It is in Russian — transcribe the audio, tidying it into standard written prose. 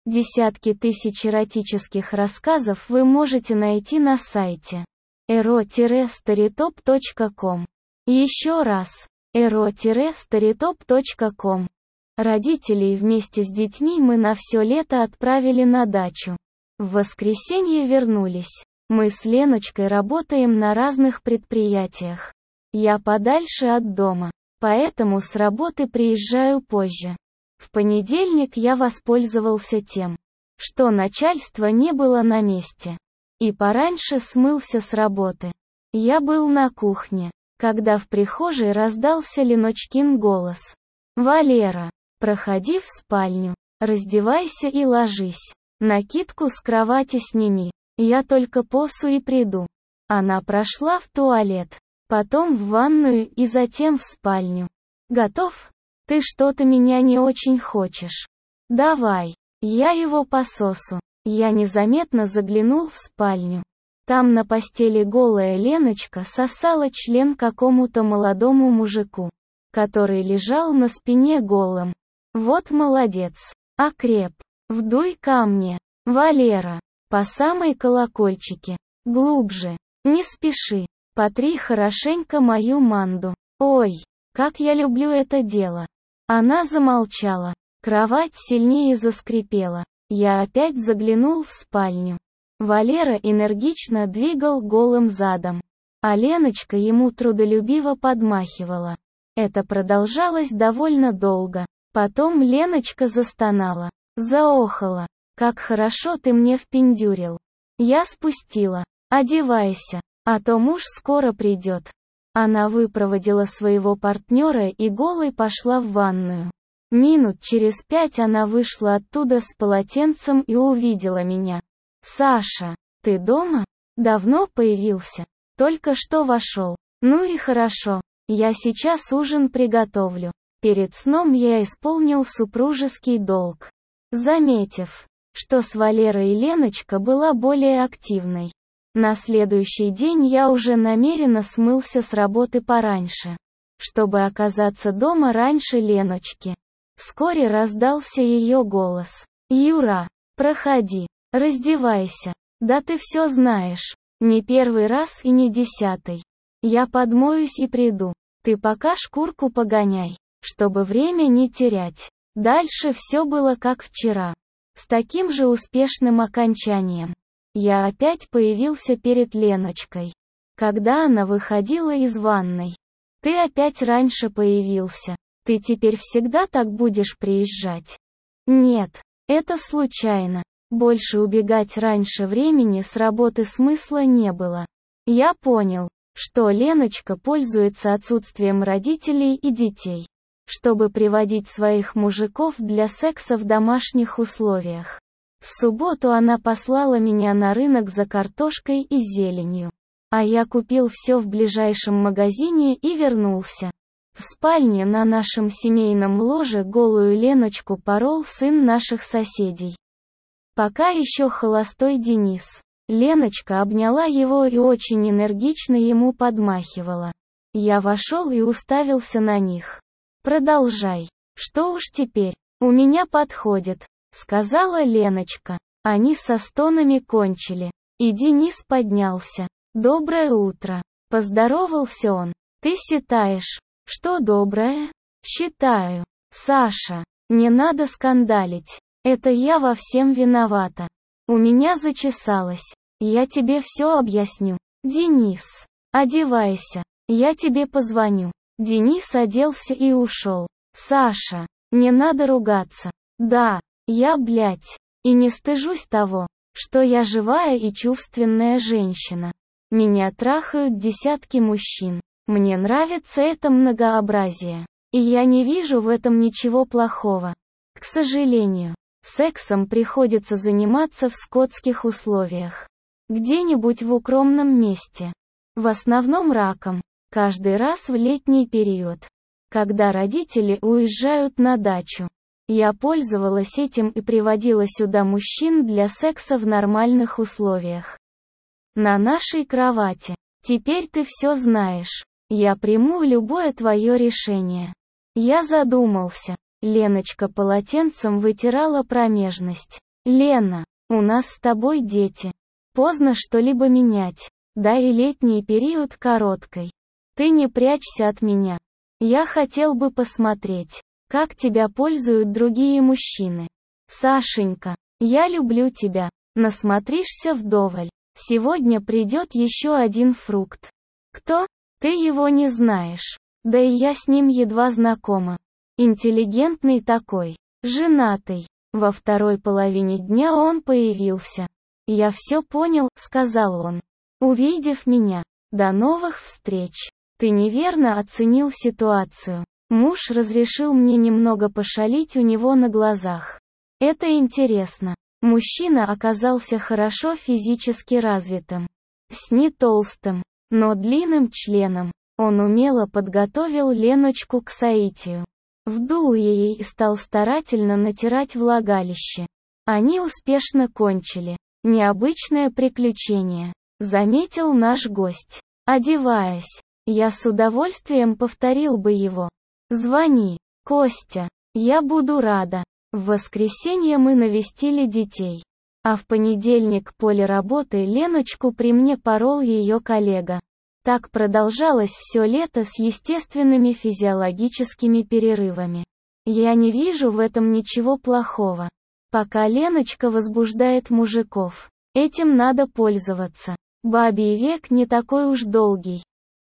Десятки тысяч эротических рассказов вы можете найти на сайте ero-storytop.com. Еще раз, ero-storytop.com. Родителей вместе с детьми мы на все лето отправили на дачу. В воскресенье вернулись. Мы с Леночкой работаем на разных предприятиях. Я подальше от дома, поэтому с работы приезжаю позже. В понедельник я воспользовался тем, что начальство не было на месте, и пораньше смылся с работы. Я был на кухне, когда в прихожей раздался Леночкин голос. «Валера, проходи в спальню, раздевайся и ложись. Накидку с кровати сними, я только посу и приду». Она прошла в туалет, потом в ванную и затем в спальню. «Готов? Ты что-то меня не очень хочешь. Давай, я его пососу». Я незаметно заглянул в спальню. Там на постели голая Леночка сосала член какому-то молодому мужику, который лежал на спине голым. «Вот молодец, окреп, вдуй ко мне, Валера, по самой колокольчике, глубже, не спеши, потри хорошенько мою манду. Ой, как я люблю это дело». Она замолчала, кровать сильнее заскрипела. Я опять заглянул в спальню. Валера энергично двигал голым задом, а Леночка ему трудолюбиво подмахивала. Это продолжалось довольно долго. Потом Леночка застонала, заохала. «Как хорошо ты мне впендюрил». Я спустила. «Одевайся, а то муж скоро придет». Она выпроводила своего партнера и голой пошла в ванную. Минут через 5 она вышла оттуда с полотенцем и увидела меня. «Саша, ты дома? Давно появился? Только что вошел. Ну и хорошо, я сейчас ужин приготовлю». Перед сном я исполнил супружеский долг, заметив, что с Валерой Леночка была более активной. На следующий день я уже намеренно смылся с работы пораньше, чтобы оказаться дома раньше Леночки. Вскоре раздался ее голос. «Юра, проходи, раздевайся. Да ты все знаешь. Не первый раз и не 10-й. Я подмоюсь и приду. Ты пока шкурку погоняй, чтобы время не терять». Дальше все было как вчера. С таким же успешным окончанием. Я опять появился перед Леночкой, когда она выходила из ванной. «Ты опять раньше появился. Ты теперь всегда так будешь приезжать?» «Нет, это случайно. Больше убегать раньше времени с работы смысла не было». Я понял, что Леночка пользуется отсутствием родителей и детей, чтобы приводить своих мужиков для секса в домашних условиях. В субботу она послала меня на рынок за картошкой и зеленью, а я купил все в ближайшем магазине и вернулся. В спальне на нашем семейном ложе голую Леночку порол сын наших соседей. Пока еще холостой Денис. Леночка обняла его и очень энергично ему подмахивала. Я вошел и уставился на них. «Продолжай. Что уж теперь, у меня подходит», — сказала Леночка. Они со стонами кончили, и Денис поднялся. «Доброе утро», — поздоровался он. «Ты считаешь, что доброе?» «Считаю. Саша, не надо скандалить. Это я во всем виновата. У меня зачесалось. Я тебе все объясню. Денис, одевайся, я тебе позвоню». Денис оделся и ушел. «Саша, не надо ругаться. Да, я, блядь, и не стыжусь того, что я живая и чувственная женщина. Меня трахают десятки мужчин. Мне нравится это многообразие. И я не вижу в этом ничего плохого. К сожалению, сексом приходится заниматься в скотских условиях. Где-нибудь в укромном месте. В основном раком. Каждый раз в летний период, когда родители уезжают на дачу. Я пользовалась этим и приводила сюда мужчин для секса в нормальных условиях. На нашей кровати. Теперь ты все знаешь. Я приму любое твое решение». Я задумался. Леночка полотенцем вытирала промежность. Лена, у нас с тобой дети. Поздно что-либо менять. Да и летний период короткой. Ты не прячься от меня. Я хотел бы посмотреть, как тебя пользуют другие мужчины. Сашенька, я люблю тебя. Насмотришься вдоволь. Сегодня придет еще один фрукт. Кто? Ты его не знаешь. Да и я с ним едва знакома. Интеллигентный такой. Женатый. Во второй половине дня он появился. «Я все понял», — сказал он, увидев меня. «До новых встреч. Ты неверно оценил ситуацию. Муж разрешил мне немного пошалить у него на глазах. Это интересно. Мужчина оказался хорошо физически развитым. С не толстым, но длинным членом. Он умело подготовил Леночку к соитию. Вдул ей и стал старательно натирать влагалище. Они успешно кончили. Необычное приключение, заметил наш гость. Одеваясь, я с удовольствием повторил бы его. Звони, Костя, я буду рада. В воскресенье мы навестили детей. А в понедельник после работы Леночку при мне порол ее коллега. Так продолжалось все лето с естественными физиологическими перерывами. Я не вижу в этом ничего плохого. Пока Леночка возбуждает мужиков, этим надо пользоваться. Бабий век не такой уж долгий.